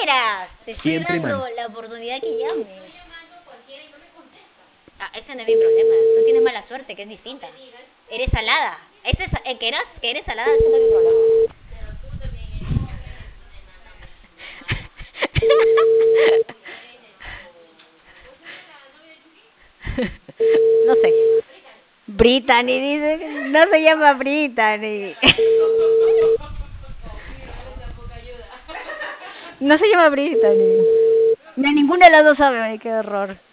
esperas? Te estoy Siempre dando mal. la oportunidad que llames. Ah, ese no es mi problema. Tú tienes mala suerte, que es distinta. Eres salada. Que eres salada, ese no es mi problema. No sé. Brittany dice. No se llama Brittany. No se llama Brittany. Ni ninguna de las dos sabe. Ay, qué horror.